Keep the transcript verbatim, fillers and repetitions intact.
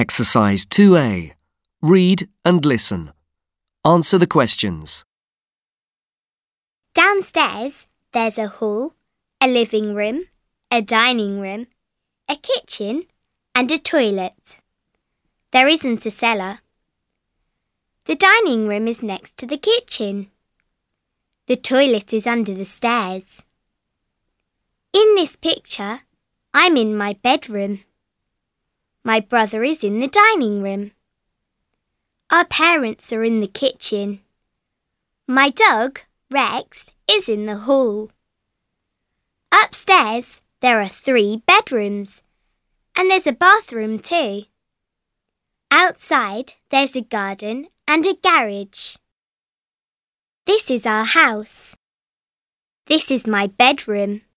Exercise two A. Read and listen. Answer the questions. Downstairs, there's a hall, a living room, a dining room, a kitchen and a toilet. There isn't a cellar. The dining room is next to the kitchen. The toilet is under the stairs. In this picture, I'm in my bedroom. My brother is in the dining room. Our parents are in the kitchen. My dog, Rex, is in the hall. Upstairs, there are three bedrooms, and there's a bathroom too. Outside, there's a garden and a garage. This is our house. This is my bedroom.